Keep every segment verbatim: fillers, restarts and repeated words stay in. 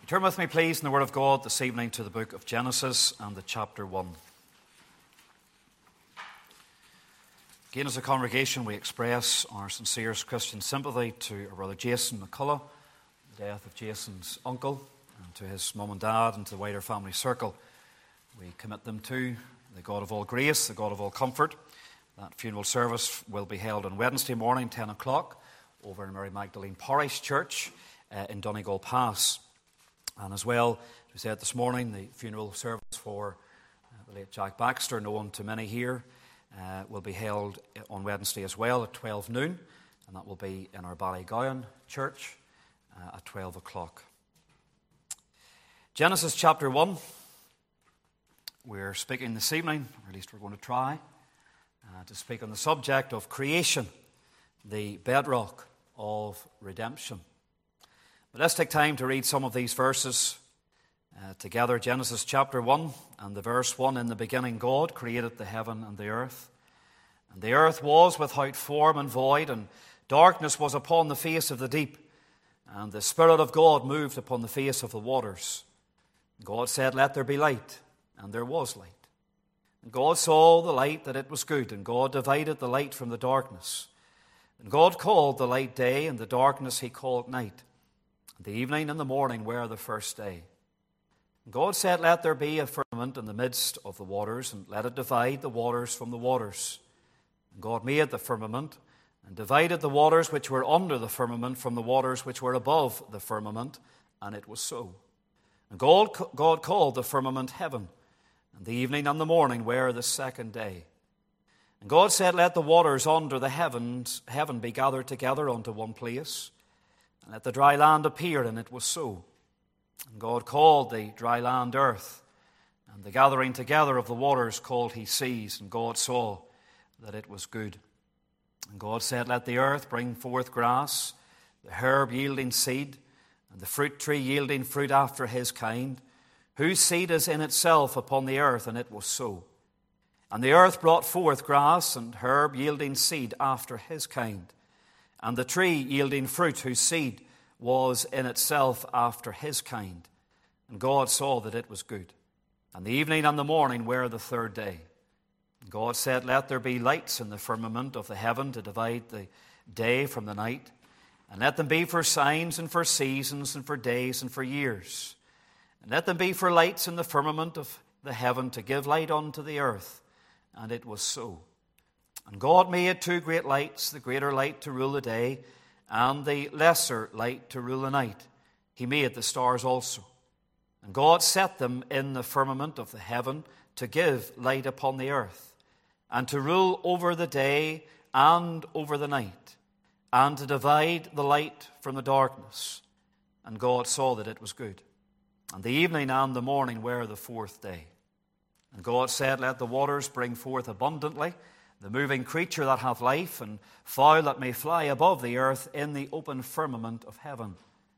Turn with me, please, in the Word of God this evening to the book of Genesis and the chapter one. Again, as a congregation, we express our sincerest Christian sympathy to our brother Jason McCullough, the death of Jason's uncle, and to his mum and dad and to the wider family circle. We commit them to the God of all grace, the God of all comfort. That funeral service will be held on Wednesday morning, ten o'clock, over in Mary Magdalene Parish Church uh, in Donegal Pass. And as well, as we said this morning, the funeral service for uh, the late Jack Baxter, known to many here, uh, will be held on Wednesday as well at twelve noon, and that will be in our Ballygowan Church uh, at twelve o'clock. Genesis chapter one. We're speaking this evening, or at least we're going to try, uh, to speak on the subject of creation, the bedrock of redemption. But let's take time to read some of these verses uh, together. Genesis chapter one and the verse one. In the beginning God created the heaven and the earth. And the earth was without form and void, and darkness was upon the face of the deep. And the Spirit of God moved upon the face of the waters. God said, "Let there be light," and there was light. And God saw the light that it was good, and God divided the light from the darkness. And God called the light day, and the darkness he called night. The evening and the morning were the first day. And God said, "Let there be a firmament in the midst of the waters, and let it divide the waters from the waters." And God made the firmament, and divided the waters which were under the firmament from the waters which were above the firmament, and it was so. And God, God called the firmament heaven, and the evening and the morning were the second day. And God said, "Let the waters under the heavens, heaven be gathered together unto one place, and let the dry land appear," and it was so. And God called the dry land earth, and the gathering together of the waters called he seas. And God saw that it was good. And God said, "Let the earth bring forth grass, the herb yielding seed, and the fruit tree yielding fruit after his kind, whose seed is in itself upon the earth," and it was so. And the earth brought forth grass and herb yielding seed after his kind, and the tree yielding fruit whose seed was in itself after his kind. And God saw that it was good. And the evening and the morning were the third day. And God said, "Let there be lights in the firmament of the heaven to divide the day from the night, and let them be for signs and for seasons and for days and for years. And let them be for lights in the firmament of the heaven to give light unto the earth." And it was so. And God made two great lights, the greater light to rule the day, and the lesser light to rule the night. He made the stars also. And God set them in the firmament of the heaven to give light upon the earth, and to rule over the day and over the night, and to divide the light from the darkness. And God saw that it was good. And the evening and the morning were the fourth day. And God said, "Let the waters bring forth abundantly the moving creature that hath life, and fowl that may fly above the earth in the open firmament of heaven."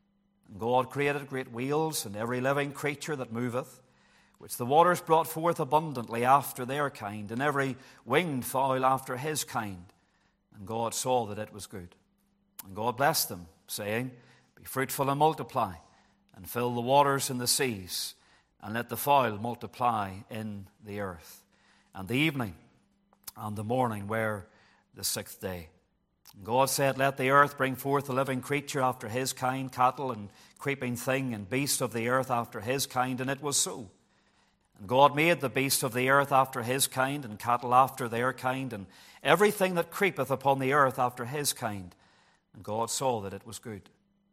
And God created great wheels, and every living creature that moveth, which the waters brought forth abundantly after their kind, and every winged fowl after his kind. And God saw that it was good. And God blessed them, saying, "Be fruitful and multiply, and fill the waters in the seas, and let the fowl multiply in the earth." And the evening and the morning were the sixth day. And God said, "Let the earth bring forth a living creature after his kind, cattle and creeping thing, and beast of the earth after his kind," and it was so. And God made the beast of the earth after his kind, and cattle after their kind, and everything that creepeth upon the earth after his kind. And God saw that it was good.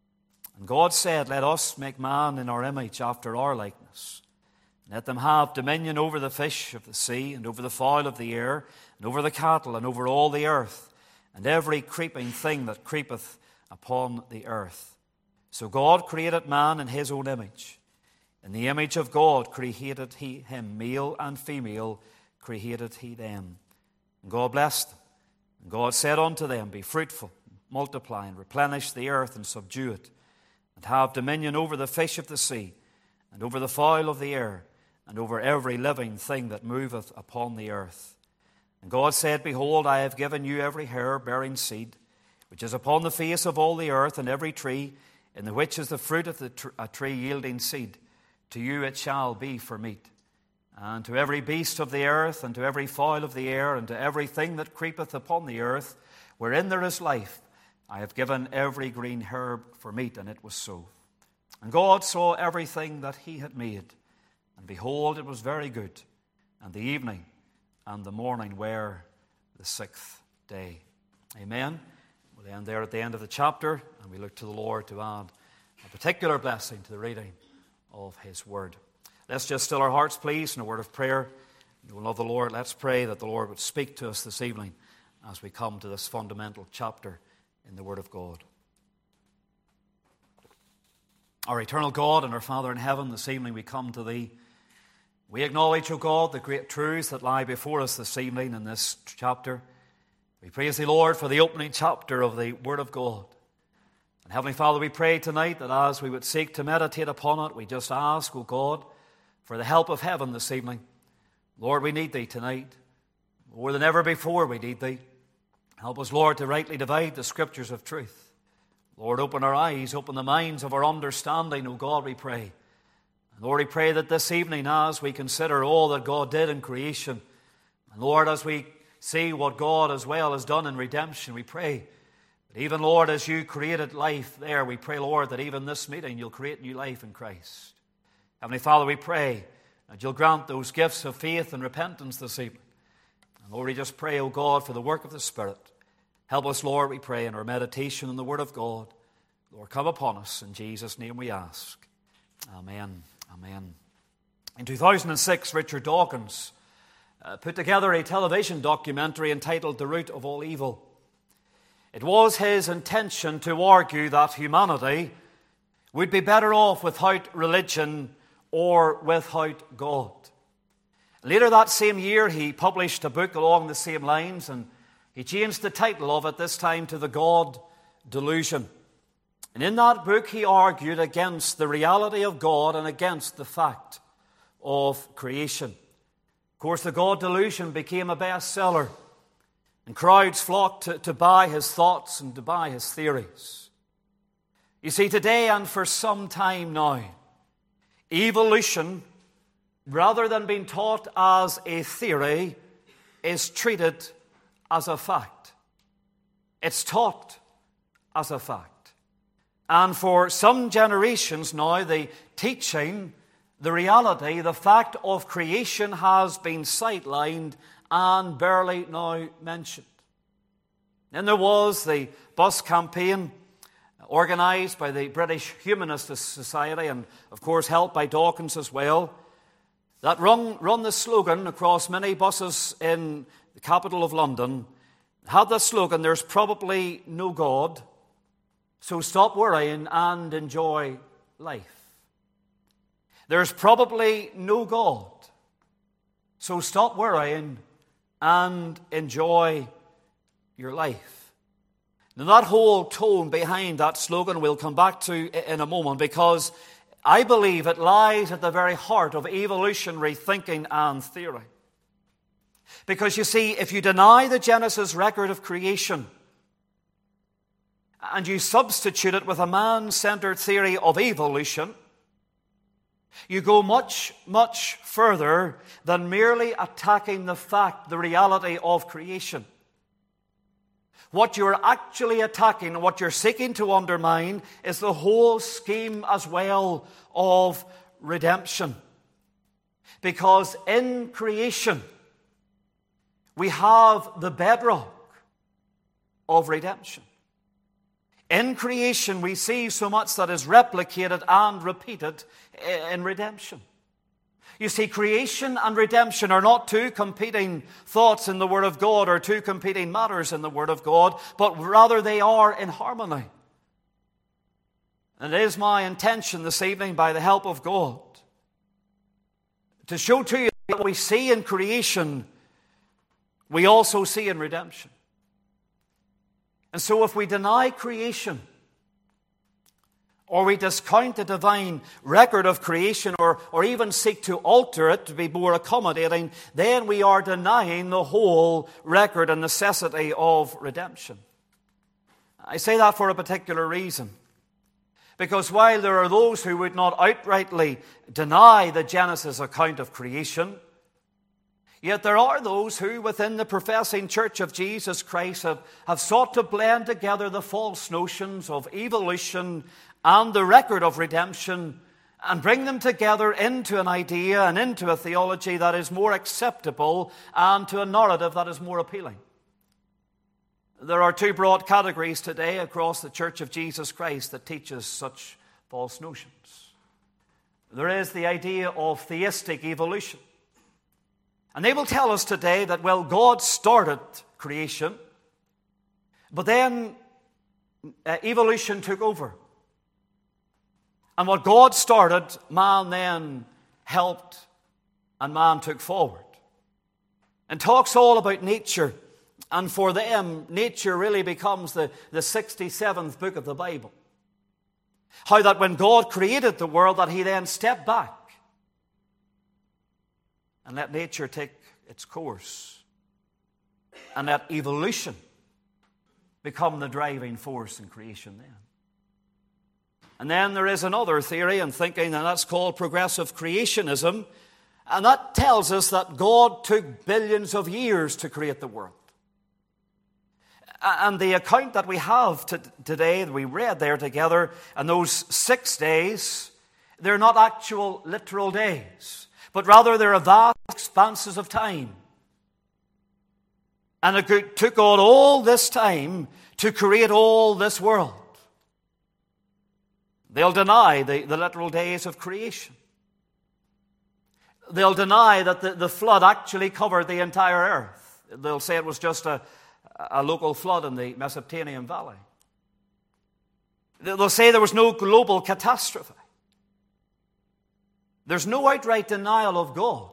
And God said, "Let us make man in our image after our likeness. Let them have dominion over the fish of the sea, and over the fowl of the air, and over the cattle, and over all the earth, and every creeping thing that creepeth upon the earth." So God created man in his own image. In the image of God created he him, male and female created he them. And God blessed them. And God said unto them, "Be fruitful, multiply, and replenish the earth, and subdue it, and have dominion over the fish of the sea, and over the fowl of the air, and over every living thing that moveth upon the earth." And God said, "Behold, I have given you every herb bearing seed, which is upon the face of all the earth, and every tree in the which is the fruit of the tr- a tree yielding seed. To you it shall be for meat. And to every beast of the earth, and to every fowl of the air, and to everything that creepeth upon the earth, wherein there is life, I have given every green herb for meat. And it was so. And God saw everything that he had made, and behold, it was very good. And the evening and the morning were the sixth day. Amen. We'll end there at the end of the chapter, and we look to the Lord to add a particular blessing to the reading of his word. Let's just still our hearts, please, in a word of prayer. We will love the Lord. Let's pray that the Lord would speak to us this evening as we come to this fundamental chapter in the Word of God. Our eternal God and our Father in heaven, this evening we come to Thee. We acknowledge, O God, the great truths that lie before us this evening in this chapter. We praise Thee, Lord, for the opening chapter of the Word of God. And Heavenly Father, we pray tonight that as we would seek to meditate upon it, we just ask, O God, for the help of heaven this evening. Lord, we need Thee tonight. More than ever before, we need Thee. Help us, Lord, to rightly divide the Scriptures of truth. Lord, open our eyes, open the minds of our understanding, O God, we pray. And Lord, we pray that this evening, as we consider all that God did in creation, and Lord, as we see what God as well has done in redemption, we pray that even, Lord, as you created life there, we pray, Lord, that even this meeting you'll create new life in Christ. Heavenly Father, we pray that you'll grant those gifts of faith and repentance this evening. And Lord, we just pray, O God, for the work of the Spirit. Help us, Lord, we pray, in our meditation on the Word of God. Lord, come upon us. In Jesus' name we ask. Amen. Amen. In two thousand six, Richard Dawkins uh, put together a television documentary entitled The Root of All Evil. It was his intention to argue that humanity would be better off without religion or without God. Later that same year, he published a book along the same lines, and he changed the title of it this time to The God Delusion. And in that book, he argued against the reality of God and against the fact of creation. Of course, The God Delusion became a bestseller, and crowds flocked to, to buy his thoughts and to buy his theories. You see, today and for some time now, evolution, rather than being taught as a theory, is treated as a fact. It's taught as a fact. And for some generations now, the teaching, the reality, the fact of creation has been sidelined and barely now mentioned. Then there was the bus campaign organised by the British Humanist Society and, of course, helped by Dawkins as well, that run, run the slogan across many buses in the capital of London, had the slogan, "There's probably no God, so stop worrying and enjoy life." There's probably no God, so stop worrying and enjoy your life. Now, that whole tone behind that slogan we'll come back to in a moment, because I believe it lies at the very heart of evolutionary thinking and theory. Because you see, if you deny the Genesis record of creation and you substitute it with a man-centered theory of evolution, you go much, much further than merely attacking the fact, the reality of creation. What you're actually attacking and what you're seeking to undermine is the whole scheme as well of redemption. Because in creation, we have the bedrock of redemption. In creation, we see so much that is replicated and repeated in redemption. You see, creation and redemption are not two competing thoughts in the Word of God or two competing matters in the Word of God, but rather they are in harmony. And it is my intention this evening, by the help of God, to show to you that what we see in creation, we also see in redemption. And so if we deny creation, or we discount the divine record of creation, or, or even seek to alter it to be more accommodating, then we are denying the whole record and necessity of redemption. I say that for a particular reason. Because while there are those who would not outrightly deny the Genesis account of creation, yet there are those who, within the professing Church of Jesus Christ, have, have sought to blend together the false notions of evolution and the record of redemption and bring them together into an idea and into a theology that is more acceptable and to a narrative that is more appealing. There are two broad categories today across the Church of Jesus Christ that teaches such false notions. There is the idea of theistic evolution. And they will tell us today that, well, God started creation, but then uh, evolution took over. And what God started, man then helped and man took forward. And talks all about nature. And for them, nature really becomes the, the sixty-seventh book of the Bible. How that when God created the world, that he then stepped back and let nature take its course. And let evolution become the driving force in creation then. And then there is another theory and thinking, and that's called progressive creationism. And that tells us that God took billions of years to create the world. And the account that we have to today, that we read there together, and those six days, they're not actual literal days, but rather they're vast expanses of time. And it took God all this time to create all this world. They'll deny the, the literal days of creation. They'll deny that the, the flood actually covered the entire earth. They'll say it was just a a local flood in the Mesopotamian Valley. They'll say there was no global catastrophe. There's no outright denial of God.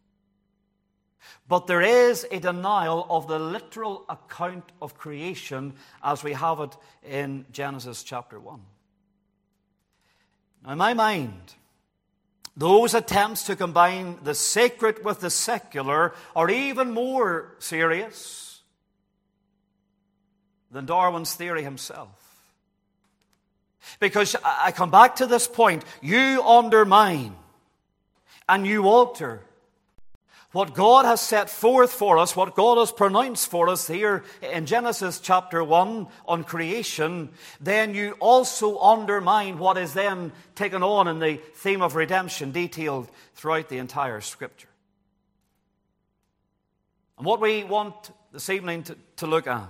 But there is a denial of the literal account of creation as we have it in Genesis chapter one. Now, in my mind, those attempts to combine the sacred with the secular are even more serious than Darwin's theory himself. Because I come back to this point, you undermine and you alter what God has set forth for us, what God has pronounced for us here in Genesis chapter one on creation, then you also undermine what is then taken on in the theme of redemption detailed throughout the entire Scripture. And what we want this evening to, to look at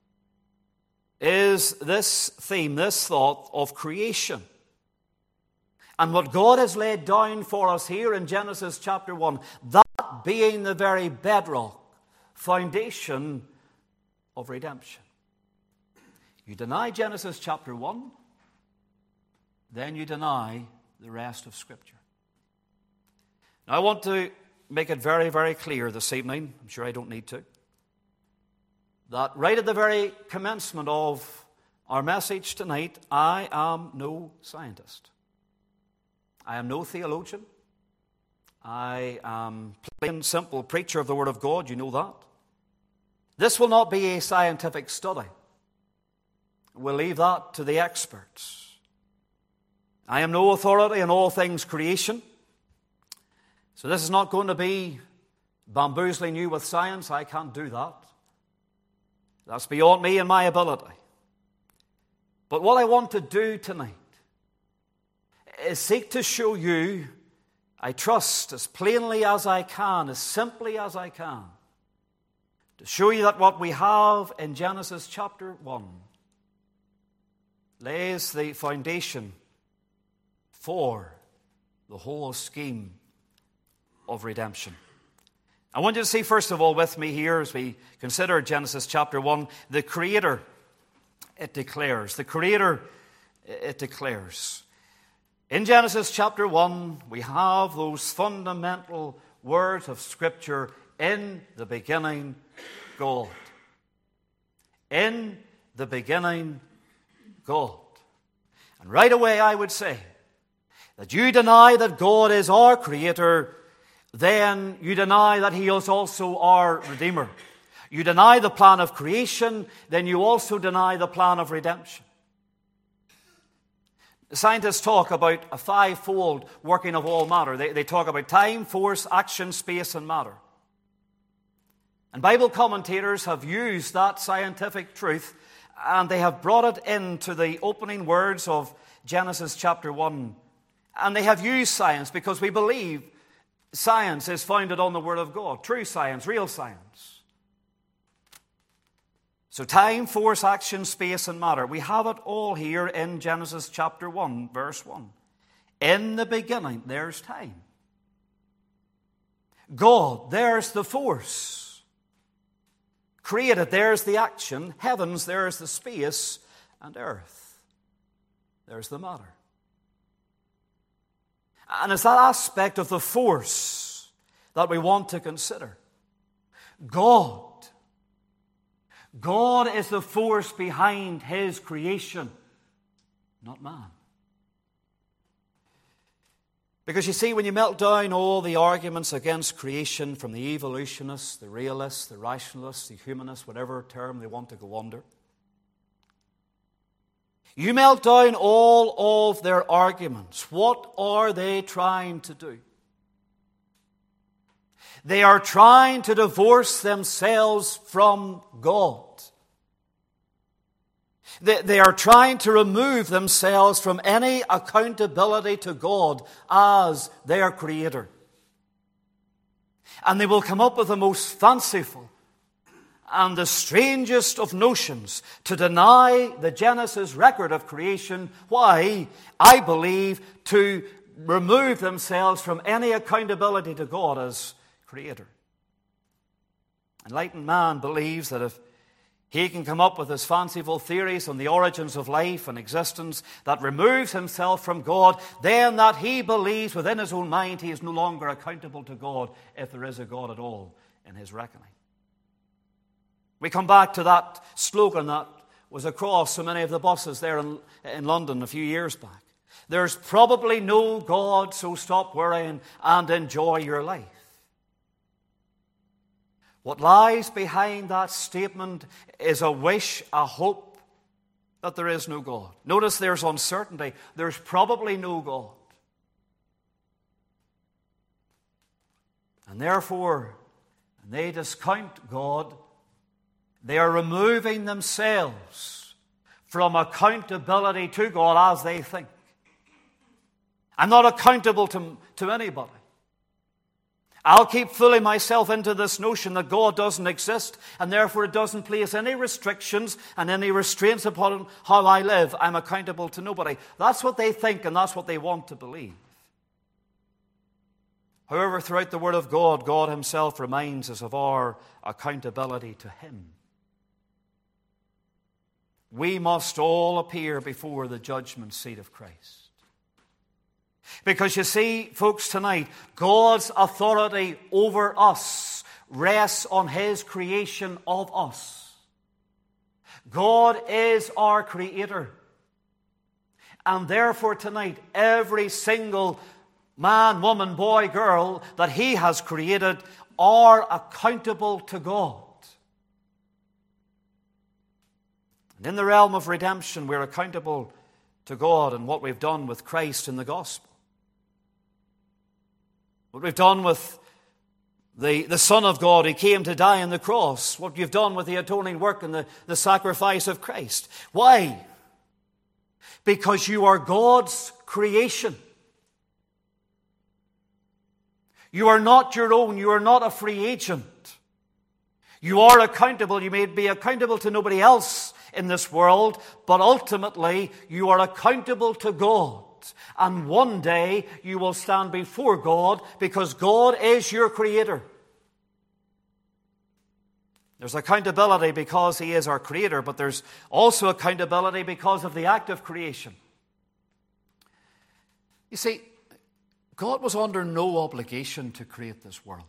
is this theme, this thought of creation. And what God has laid down for us here in Genesis chapter one, that being the very bedrock, foundation of redemption. You deny Genesis chapter one, then you deny the rest of Scripture. Now, I want to make it very, very clear this evening, I'm sure I don't need to, that right at the very commencement of our message tonight, I am no scientist. I am no theologian. I am plain, simple preacher of the Word of God. You know that. This will not be a scientific study. We'll leave that to the experts. I am no authority in all things creation. So this is not going to be bamboozling you with science. I can't do that. That's beyond me and my ability. But what I want to do tonight is seek to show you, I trust, as plainly as I can, as simply as I can, to show you that what we have in Genesis chapter one lays the foundation for the whole scheme of redemption. I want you to see, first of all, with me here, as we consider Genesis chapter one, the Creator, it declares. The Creator, it declares. In Genesis chapter one, we have those fundamental words of Scripture, in the beginning, God. In the beginning, God. And right away I would say that you deny that God is our Creator, then you deny that He is also our Redeemer. You deny the plan of creation, then you also deny the plan of redemption. Scientists talk about a five-fold working of all matter. They, they talk about time, force, action, space, and matter. And Bible commentators have used that scientific truth and they have brought it into the opening words of Genesis chapter one. And they have used science because we believe science is founded on the Word of God. True science, real science. So time, force, action, space, and matter. We have it all here in Genesis chapter one, verse one. In the beginning, there's time. God, there's the force. Created, there's the action. Heavens, there's the space. And earth, there's the matter. And it's that aspect of the force that we want to consider. God. God is the force behind His creation, not man. Because you see, when you melt down all the arguments against creation from the evolutionists, the realists, the rationalists, the humanists, whatever term they want to go under, you melt down all of their arguments. What are they trying to do? They are trying to divorce themselves from God. They, they are trying to remove themselves from any accountability to God as their Creator. And they will come up with the most fanciful and the strangest of notions to deny the Genesis record of creation. Why? I believe to remove themselves from any accountability to God as Creator. Enlightened man believes that if he can come up with his fanciful theories on the origins of life and existence that removes himself from God, then that he believes within his own mind he is no longer accountable to God, if there is a God at all in his reckoning. We come back to that slogan that was across so many of the buses there in, in London a few years back. There's probably no God, so stop worrying and enjoy your life. What lies behind that statement is a wish, a hope that there is no God. Notice there's uncertainty. There's probably no God. And therefore, when they discount God, they are removing themselves from accountability to God as they think. I'm not accountable to, to anybody. I'll keep fooling myself into this notion that God doesn't exist, and therefore it doesn't place any restrictions and any restraints upon how I live. I'm accountable to nobody. That's what they think, and that's what they want to believe. However, throughout the Word of God, God Himself reminds us of our accountability to Him. We must all appear before the judgment seat of Christ. Because you see, folks, tonight, God's authority over us rests on His creation of us. God is our Creator. And therefore tonight, every single man, woman, boy, girl that He has created are accountable to God. And in the realm of redemption, we're accountable to God and what we've done with Christ in the gospel. What we've done with the, the Son of God who came to die on the cross. What you've done with the atoning work and the, the sacrifice of Christ. Why? Because you are God's creation. You are not your own. You are not a free agent. You are accountable. You may be accountable to nobody else in this world, but ultimately you are accountable to God. And one day you will stand before God because God is your Creator. There's accountability because He is our Creator, but there's also accountability because of the act of creation. You see, God was under no obligation to create this world.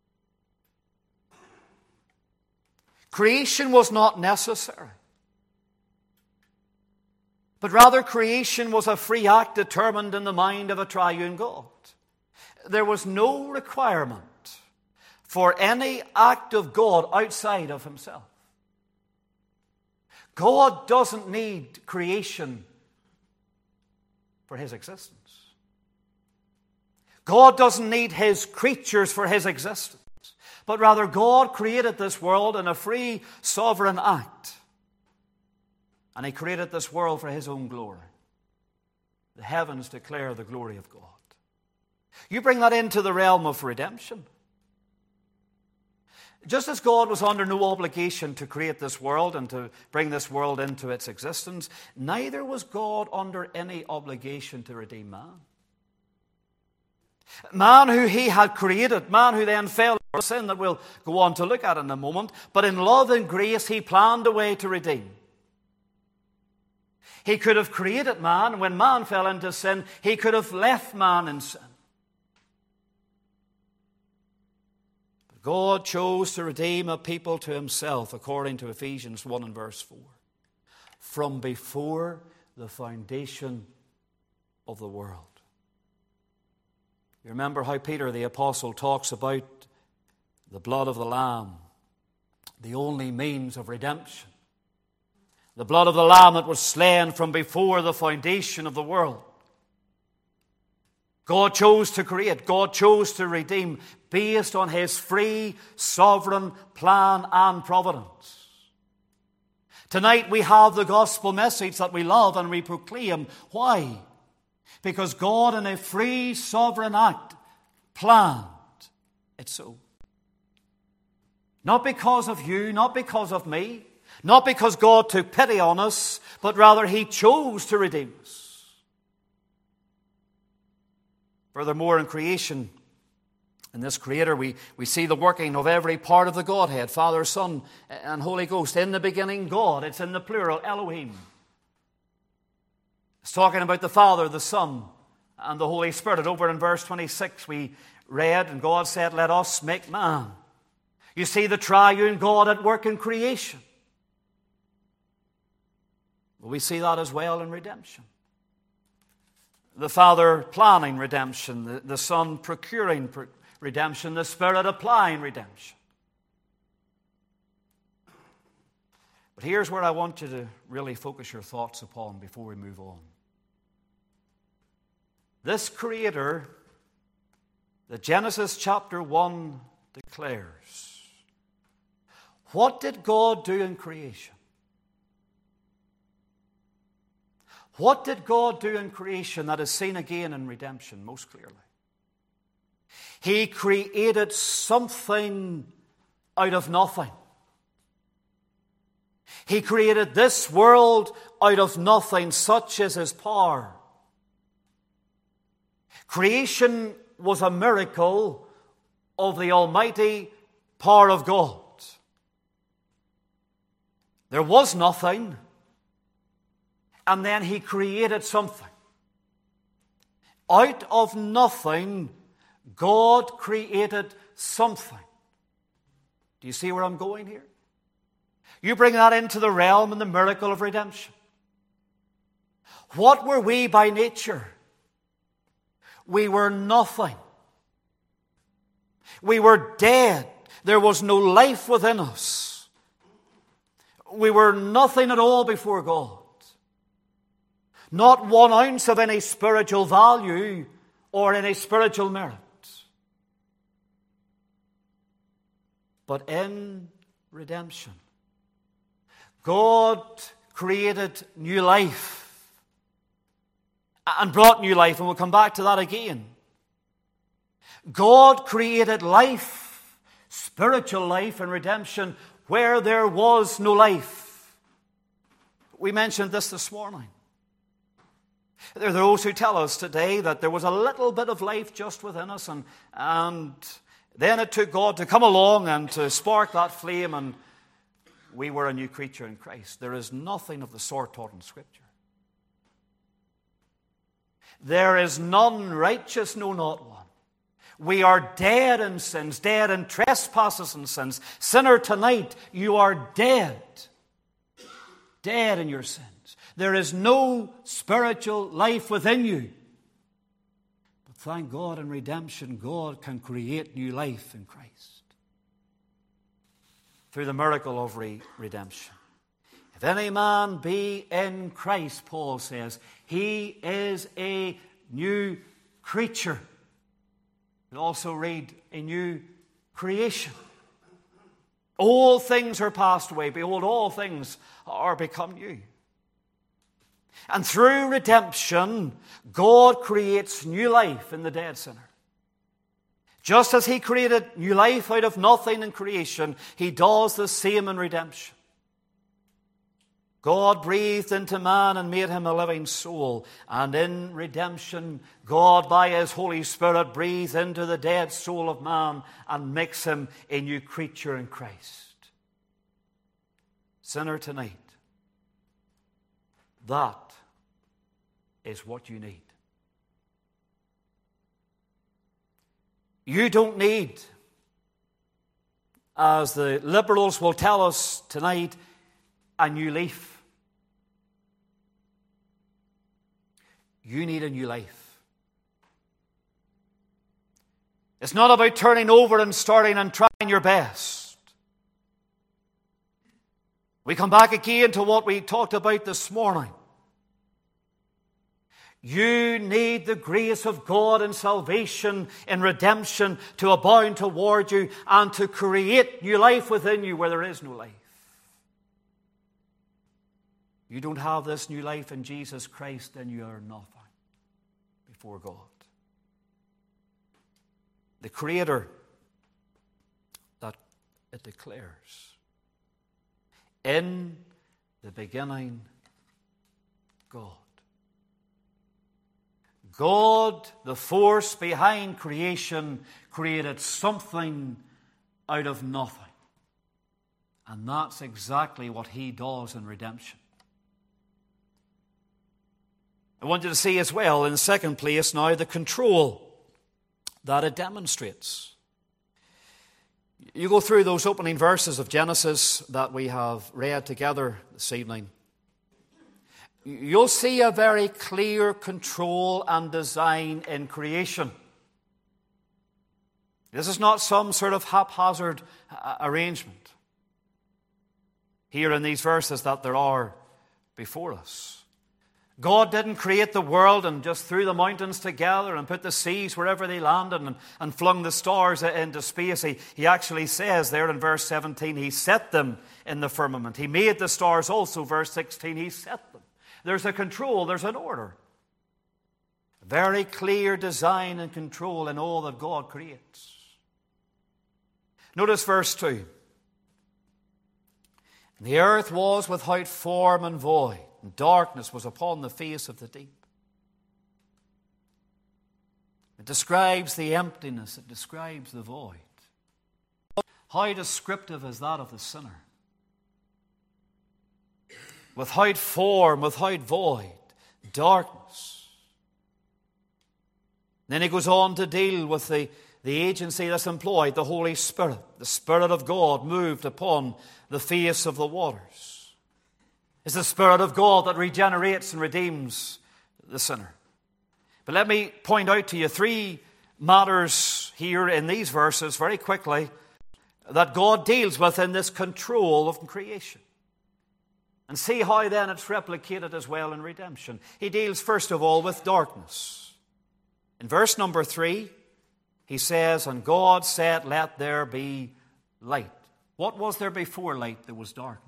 Creation was not necessary. But rather, creation was a free act determined in the mind of a triune God. There was no requirement for any act of God outside of Himself. God doesn't need creation for his existence. God doesn't need his creatures for his existence, but rather God created this world in a free, sovereign act. And he created this world for his own glory. The heavens declare the glory of God. You bring that into the realm of redemption. Just as God was under no obligation to create this world and to bring this world into its existence, neither was God under any obligation to redeem man. Man who he had created, man who then fell into sin that we'll go on to look at in a moment, but in love and grace he planned a way to redeem. He could have created man. When man fell into sin, he could have left man in sin. But God chose to redeem a people to himself, according to Ephesians one and verse four, from before the foundation of the world. You remember how Peter the apostle talks about the blood of the Lamb, the only means of redemption. The blood of the Lamb that was slain from before the foundation of the world. God chose to create, God chose to redeem based on his free, sovereign plan and providence. Tonight we have the gospel message that we love and we proclaim. Why? Because God in a free, sovereign act planned it so. Not because of you, not because of me, not because God took pity on us, but rather he chose to redeem us. Furthermore, in creation, in this Creator, we, we see the working of every part of the Godhead, Father, Son, and Holy Ghost. In the beginning, God. It's in the plural, Elohim. It's talking about the Father, the Son, and the Holy Spirit. Over in verse twenty-six, we read, and God said, "Let us make man." You see the triune God at work in creation. We see that as well in redemption. The Father planning redemption, the, the Son procuring pro- redemption, the Spirit applying redemption. But here's where I want you to really focus your thoughts upon before we move on. This Creator that Genesis chapter one declares, what did God do in creation? What did God do in creation that is seen again in redemption most clearly? He created something out of nothing. He created this world out of nothing, such is his power. Creation was a miracle of the almighty power of God. There was nothing, and then he created something. Out of nothing, God created something. Do you see where I'm going here? You bring that into the realm and the miracle of redemption. What were we by nature? We were nothing. We were dead. There was no life within us. We were nothing at all before God. Not one ounce of any spiritual value or any spiritual merit. But in redemption, God created new life and brought new life, and we'll come back to that again. God created life, spiritual life and redemption, where there was no life. We mentioned this this morning. There are those who tell us today that there was a little bit of life just within us, and, and then it took God to come along and to spark that flame, and we were a new creature in Christ. There is nothing of the sort taught in Scripture. There is none righteous, no, not one. We are dead in sins, dead in trespasses and sins. Sinner, tonight, you are dead. Dead in your sins. There is no spiritual life within you. But thank God in redemption, God can create new life in Christ. Through the miracle of re- redemption. If any man be in Christ, Paul says, he is a new creature. We also read a new creation. All things are passed away. Behold, all things are become new. And through redemption, God creates new life in the dead sinner. Just as he created new life out of nothing in creation, he does the same in redemption. God breathed into man and made him a living soul. And in redemption, God by his Holy Spirit breathes into the dead soul of man and makes him a new creature in Christ. Sinner, tonight, that is what you need. You don't need, as the liberals will tell us tonight, a new leaf. You need a new life. It's not about turning over and starting and trying your best. We come back again to what we talked about this morning. You need the grace of God in salvation, in redemption, to abound toward you and to create new life within you where there is no life. You don't have this new life in Jesus Christ, then you are nothing before God. The Creator that it declares, in the beginning, God. God, the force behind creation, created something out of nothing. And that's exactly what he does in redemption. I want you to see as well, in the second place now, the control that it demonstrates. You go through those opening verses of Genesis that we have read together this evening. You'll see a very clear control and design in creation. This is not some sort of haphazard arrangement here in these verses that there are before us. God didn't create the world and just threw the mountains together and put the seas wherever they landed and, and flung the stars into space. He, he actually says there in verse seventeen, he set them in the firmament. He made the stars also, verse sixteen, he set them. There's a control, there's an order. Very clear design and control in all that God creates. Notice verse two. The earth was without form and void, and darkness was upon the face of the deep. It describes the emptiness, it describes the void. How descriptive is that of the sinner? Without form, without void, darkness. Then he goes on to deal with the, the agency that's employed, the Holy Spirit. The Spirit of God moved upon the face of the waters. It's the Spirit of God that regenerates and redeems the sinner. But let me point out to you three matters here in these verses very quickly that God deals with in this control of creation. And see how then it's replicated as well in redemption. He deals first of all with darkness. In verse number three, he says, and God said, let there be light. What was there before light? There was darkness.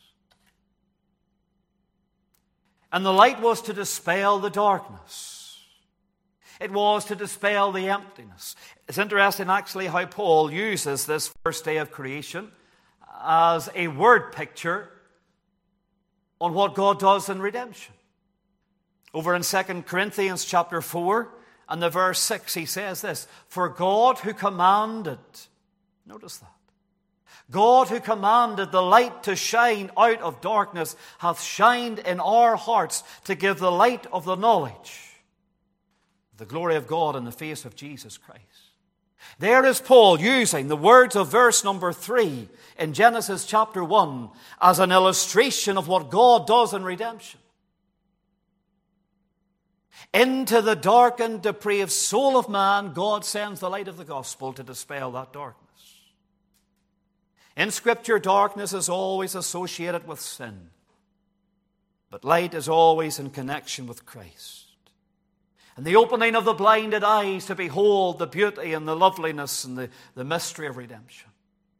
And the light was to dispel the darkness. It was to dispel the emptiness. It's interesting actually how Paul uses this first day of creation as a word picture on what God does in redemption. Over in Second Corinthians chapter four and the verse six, he says this, for God who commanded, notice that, God who commanded the light to shine out of darkness hath shined in our hearts to give the light of the knowledge, the glory of God in the face of Jesus Christ. There is Paul using the words of verse number three in Genesis chapter one as an illustration of what God does in redemption. Into the darkened, depraved soul of man, God sends the light of the gospel to dispel that darkness. In Scripture, darkness is always associated with sin. But light is always in connection with Christ. And the opening of the blinded eyes to behold the beauty and the loveliness and the, the mystery of redemption.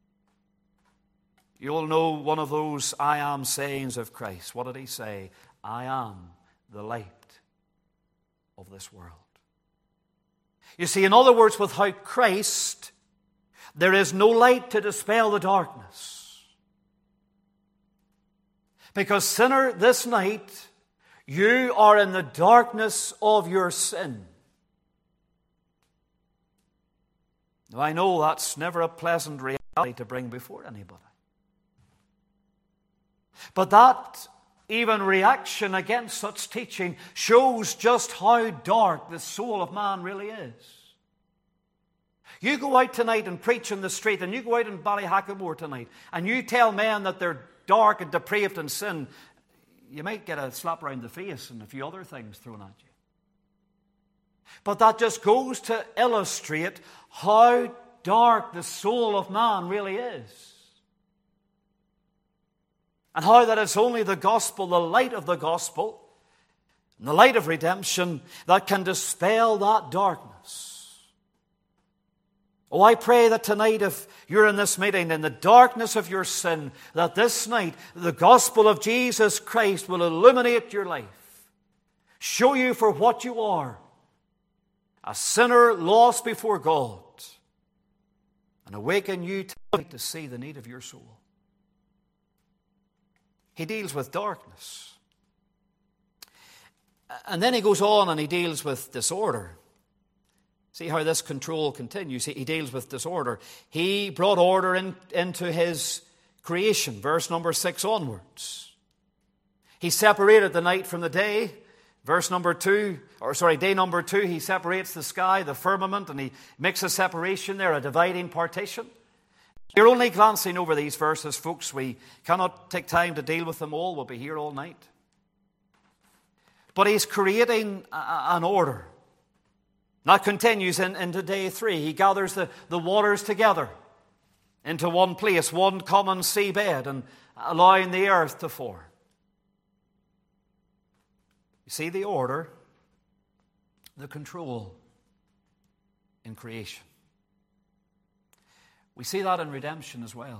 You'll know one of those I am sayings of Christ. What did he say? I am the light of this world. You see, in other words, without Christ, there is no light to dispel the darkness. Because, sinner, this night, you are in the darkness of your sin. Now, I know that's never a pleasant reality to bring before anybody. But that even reaction against such teaching shows just how dark the soul of man really is. You go out tonight and preach in the street, and you go out in Ballyhackamore tonight, and you tell men that they're dark and depraved in sin, you might get a slap around the face and a few other things thrown at you. But that just goes to illustrate how dark the soul of man really is. And how that it's only the gospel, the light of the gospel, and the light of redemption that can dispel that darkness. Oh, I pray that tonight, if you're in this meeting in the darkness of your sin, that this night the gospel of Jesus Christ will illuminate your life, show you for what you are, a sinner lost before God, and awaken you tonight to see the need of your soul. He deals with darkness. And then he goes on and he deals with disorder. See how this control continues. He deals with disorder. He brought order in, into his creation, verse number six onwards. He separated the night from the day. Verse number two, or sorry, day number two, he separates the sky, the firmament, and he makes a separation there, a dividing partition. You're only glancing over these verses, folks. We cannot take time to deal with them all. We'll be here all night. But he's creating a, an order. That continues in, into day three. He gathers the, the waters together into one place, one common seabed, and allowing the earth to form. You see the order, the control in creation. We see that in redemption as well.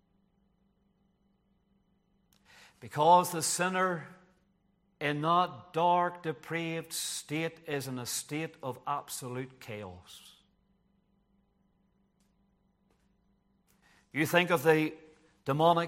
Because the sinner in that dark, depraved state is in a state of absolute chaos. You think of the demonic.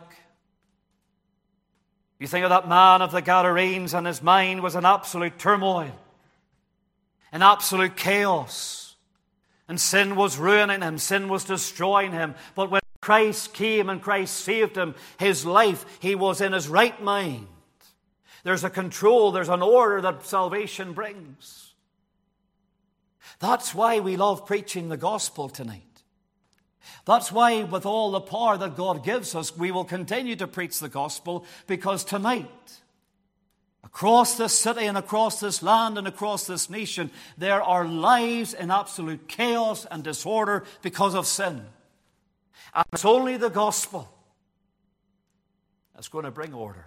You think of that man of the Gadarenes, and his mind was in absolute turmoil, in absolute chaos. And sin was ruining him, sin was destroying him. But when Christ came and Christ saved him, his life, he was in his right mind. There's a control, there's an order that salvation brings. That's why we love preaching the gospel tonight. That's why, with all the power that God gives us, we will continue to preach the gospel, because tonight, across this city and across this land and across this nation, there are lives in absolute chaos and disorder because of sin. And it's only the gospel that's going to bring order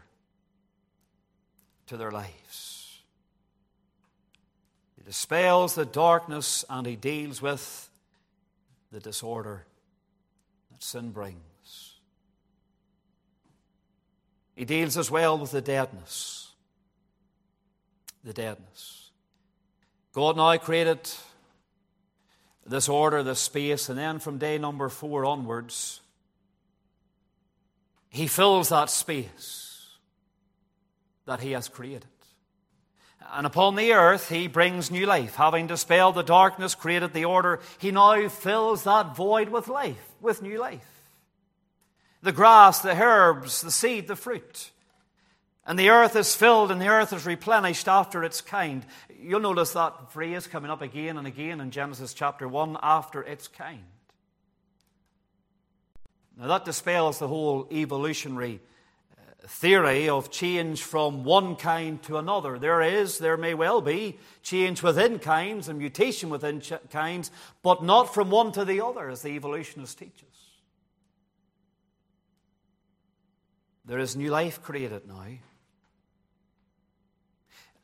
to their lives. He dispels the darkness and he deals with the disorder that sin brings. He deals as well with the deadness. The deadness. God now created this order, this space, and then from day number four onwards, he fills that space that he has created. And upon the earth, he brings new life. Having dispelled the darkness, created the order, he now fills that void with life, with new life. The grass, the herbs, the seed, the fruit. And the earth is filled and the earth is replenished after its kind. You'll notice that phrase coming up again and again in Genesis chapter one, after its kind. Now that dispels the whole evolutionary theory of change from one kind to another. There is, there may well be, change within kinds and mutation within ch- kinds, but not from one to the other, as the evolutionist teaches. There is new life created now.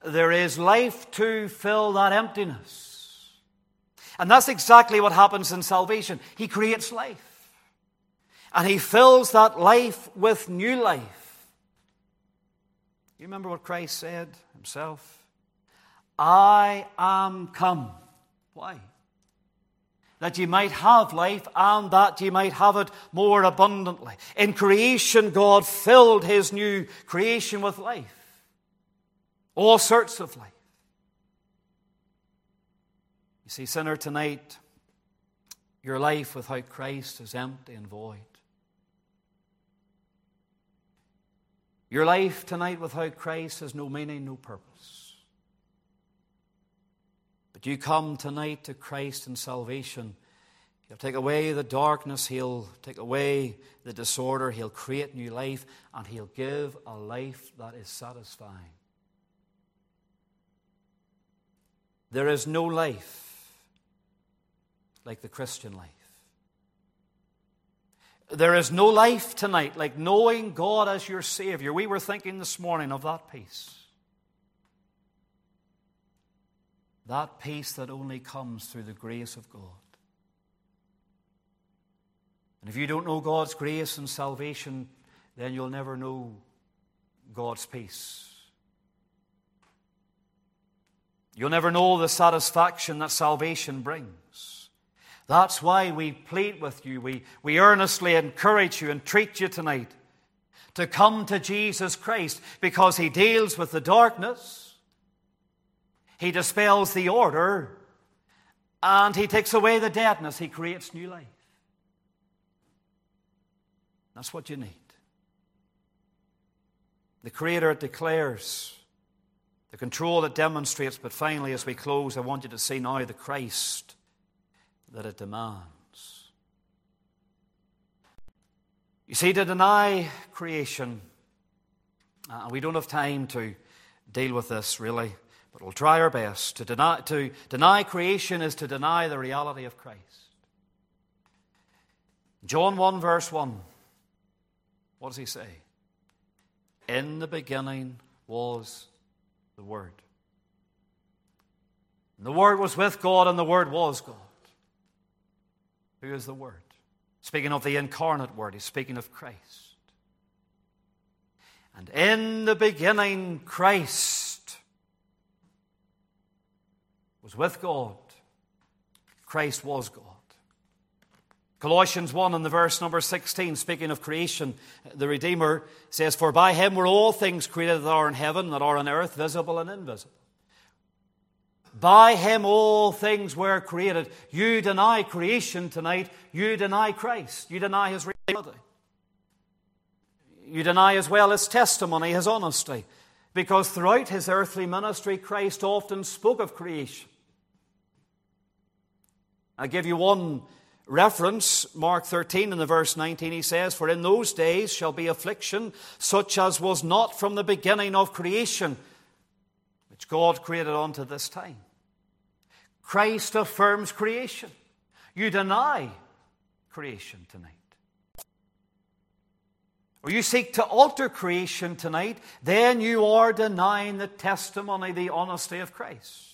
there is life to fill that emptiness. And that's exactly what happens in salvation. He creates life. And He fills that life with new life. You remember what Christ said Himself? I am come. Why? That ye might have life, and that ye might have it more abundantly. In creation, God filled His new creation with life. All sorts of life. You see, sinner, tonight, your life without Christ is empty and void. Your life tonight without Christ has no meaning, no purpose. But you come tonight to Christ in salvation. He'll take away the darkness. He'll take away the disorder. He'll create new life. And He'll give a life that is satisfying. There is no life like the Christian life. There is no life tonight like knowing God as your Savior. We were thinking this morning of that peace. That peace that only comes through the grace of God. And if you don't know God's grace and salvation, then you'll never know God's peace. You'll never know the satisfaction that salvation brings. That's why we plead with you. We, we earnestly encourage you and treat you tonight to come to Jesus Christ, because He deals with the darkness, He dispels the order, and He takes away the deadness. He creates new life. That's what you need. The Creator, it declares. The control, it demonstrates. But finally, as we close, I want you to see now the Christ that it demands. You see, to deny creation, and uh, we don't have time to deal with this really, but we'll try our best. To deny, to deny creation is to deny the reality of Christ. John one verse one, what does He say? In the beginning was the Word. And the Word was with God, and the Word was God. Who is the Word? Speaking of the incarnate Word, He's speaking of Christ. And in the beginning, Christ was with God. Christ was God. Colossians one and the verse number sixteen, speaking of creation, the Redeemer says, For by Him were all things created that are in heaven, that are on earth, visible and invisible. By Him all things were created. You deny creation tonight. You deny Christ. You deny His reality. You deny as well His testimony, His honesty. Because throughout His earthly ministry, Christ often spoke of creation. I'll give you one reference. Mark thirteen and the verse nineteen, He says, For in those days shall be affliction, such as was not from the beginning of creation, which God created unto this time. Christ affirms creation. You deny creation tonight. Or you seek to alter creation tonight, then you are denying the testimony, the honesty of Christ.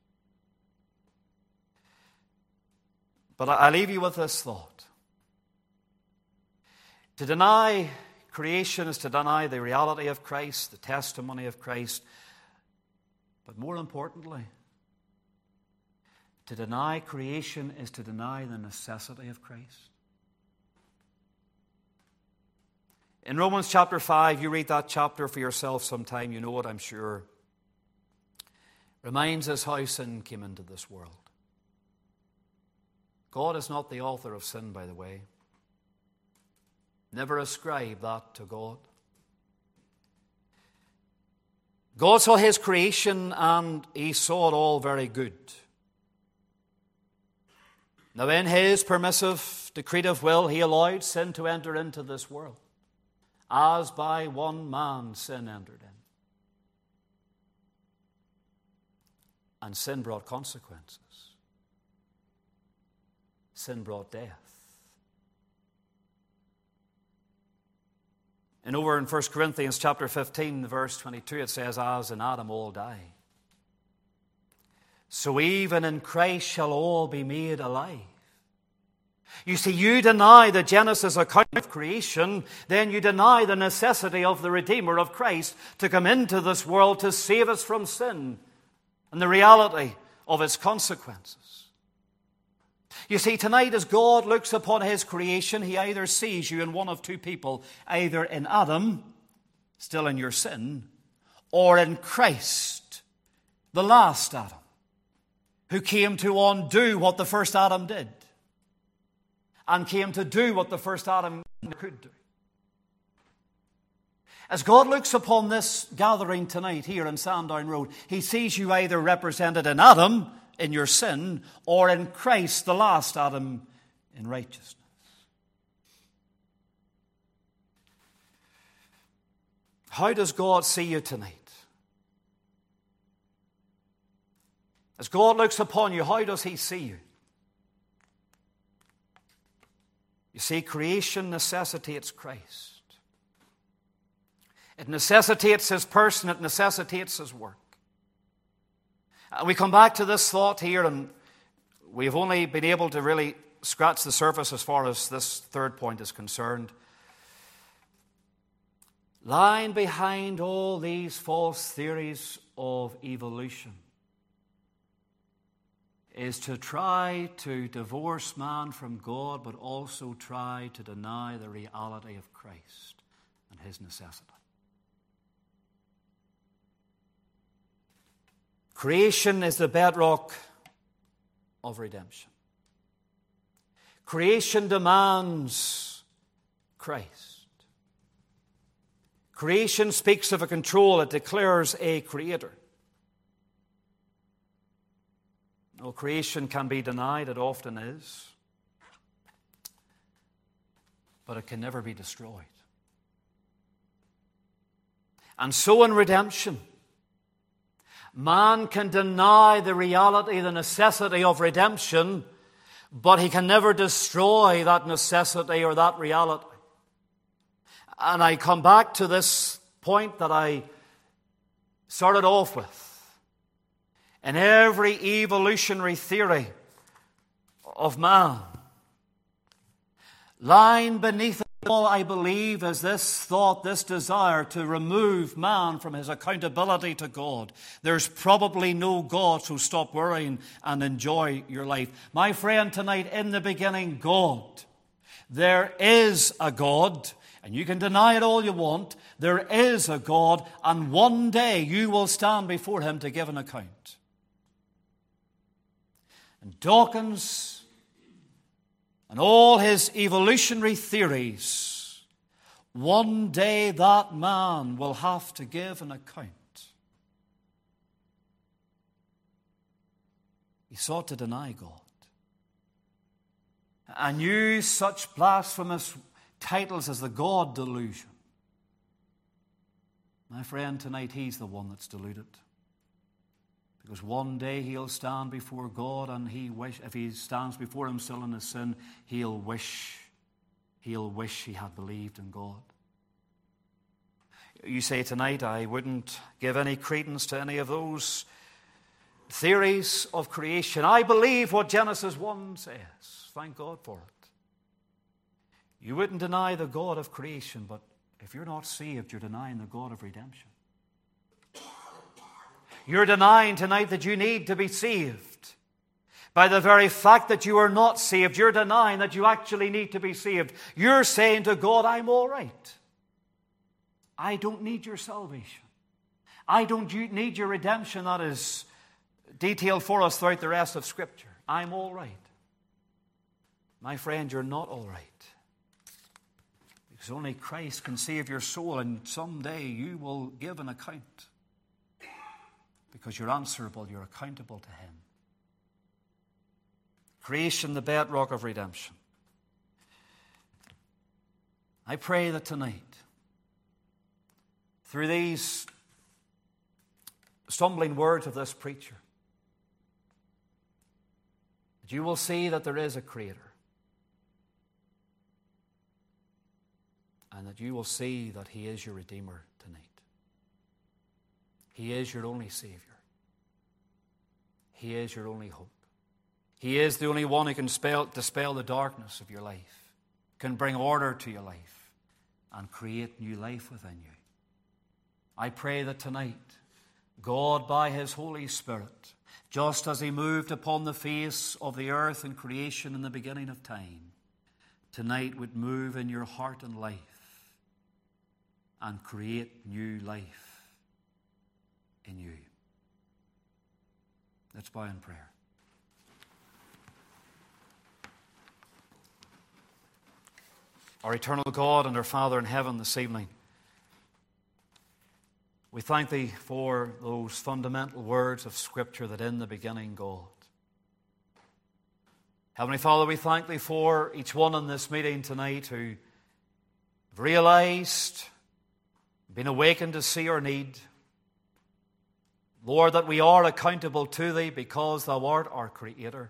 But I leave you with this thought. To deny creation is to deny the reality of Christ, the testimony of Christ. But more importantly, to deny creation is to deny the necessity of Christ. In Romans chapter five, you read that chapter for yourself sometime, you know it, I'm sure. Reminds us how sin came into this world. God is not the author of sin, by the way. Never ascribe that to God. God saw His creation and He saw it all very good. Now in His permissive, decretive will, He allowed sin to enter into this world. As by one man sin entered in. And sin brought consequences. Sin brought death. And over in First Corinthians chapter fifteen, verse twenty-two, it says, As in Adam all die. so even in Christ shall all be made alive. You see, you deny the Genesis account of creation, then you deny the necessity of the Redeemer of Christ to come into this world to save us from sin and the reality of its consequences. You see, tonight as God looks upon his creation, he either sees you in one of two people, either in Adam, still in your sin, or in Christ, the last Adam, who came to undo what the first Adam did, and came to do what the first Adam could do. As God looks upon this gathering tonight here in Sandown Road, he sees you either represented in Adam, in your sin, or in Christ, the last Adam, in righteousness. How does God see you tonight? As God looks upon you, how does he see you? You see, creation necessitates Christ. It necessitates his person. It necessitates his work. And we come back to this thought here, and we've only been able to really scratch the surface as far as this third point is concerned. Lying behind all these false theories of evolution is to try to divorce man from God, but also try to deny the reality of Christ and his necessity. Creation is the bedrock of redemption. Creation demands Christ. Creation speaks of a control. It declares a creator. No, creation can be denied. It often is. But it can never be destroyed. And so in redemption, man can deny the reality, the necessity of redemption, but he can never destroy that necessity or that reality. And I come back to this point that I started off with. In every evolutionary theory of man, lying beneath it all, I believe, is this thought, this desire to remove man from his accountability to God. There's probably no God, so stop worrying and enjoy your life. My friend, tonight, in the beginning, God. There is a God, and you can deny it all you want. There is a God, and one day you will stand before him to give an account. And Dawkins and all his evolutionary theories, one day that man will have to give an account. He sought to deny God and use such blasphemous titles as the God delusion. My friend, tonight he's the one that's deluded. Because one day he'll stand before God, and he wish, if he stands before him still in his sin, he'll wish, he'll wish he had believed in God. You say tonight, I wouldn't give any credence to any of those theories of creation. I believe what Genesis one says. Thank God for it. You wouldn't deny the God of creation, but if you're not saved, you're denying the God of redemption. You're denying tonight that you need to be saved. By the very fact that you are not saved, you're denying that you actually need to be saved. You're saying to God, I'm all right. I don't need your salvation. I don't need your redemption that is detailed for us throughout the rest of Scripture. I'm all right. My friend, you're not all right. Because only Christ can save your soul, and someday you will give an account. Because you're answerable, you're accountable to him. Creation, the bedrock of redemption. I pray that tonight, through these stumbling words of this preacher, that you will see that there is a creator. And that you will see that he is your Redeemer tonight. He is your only Savior. He is your only hope. He is the only one who can dispel, dispel the darkness of your life, can bring order to your life, and create new life within you. I pray that tonight, God, by His Holy Spirit, just as He moved upon the face of the earth in creation in the beginning of time, tonight would move in your heart and life and create new life in you. Let's bow in prayer. Our eternal God and our Father in heaven, this evening, we thank Thee for those fundamental words of Scripture that in the beginning, God. Heavenly Father, we thank Thee for each one in this meeting tonight who have realized, been awakened to see our need. Lord, that we are accountable to Thee because Thou art our Creator.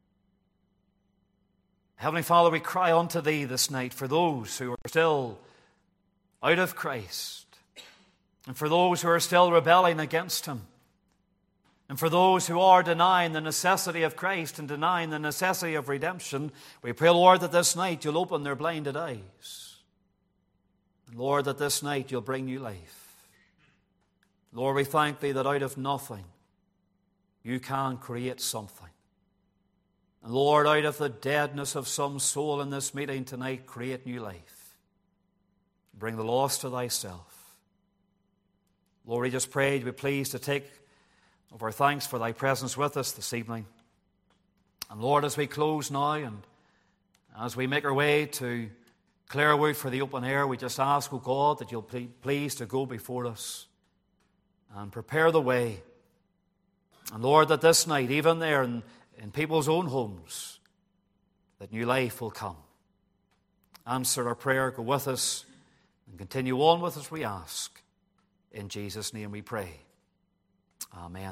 Heavenly Father, we cry unto Thee this night for those who are still out of Christ, and for those who are still rebelling against Him, and for those who are denying the necessity of Christ and denying the necessity of redemption. We pray, Lord, that this night You'll open their blinded eyes. And Lord, that this night You'll bring new life. Lord, we thank Thee that out of nothing You can create something. And Lord, out of the deadness of some soul in this meeting tonight, create new life. Bring the lost to Thyself. Lord, we just pray to be pleased to take of our thanks for Thy presence with us this evening. And Lord, as we close now and as we make our way to Clarewood for the open air, we just ask, O God, that You'll be pleased to go before us and prepare the way. And Lord, that this night, even there in, in people's own homes, that new life will come. Answer our prayer, go with us, and continue on with us, we ask. In Jesus' name we pray. Amen.